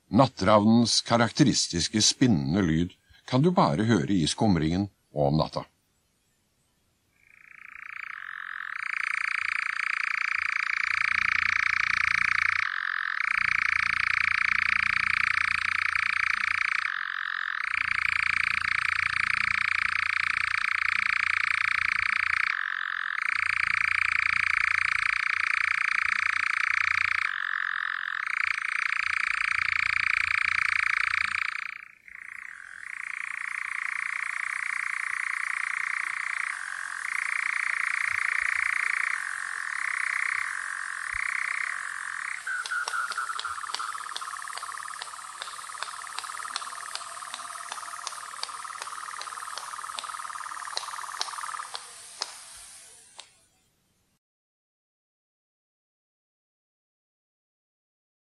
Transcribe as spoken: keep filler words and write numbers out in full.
Nattravnens karakteristiske spinnende lyd kan du bare høre i skumringen og om natta.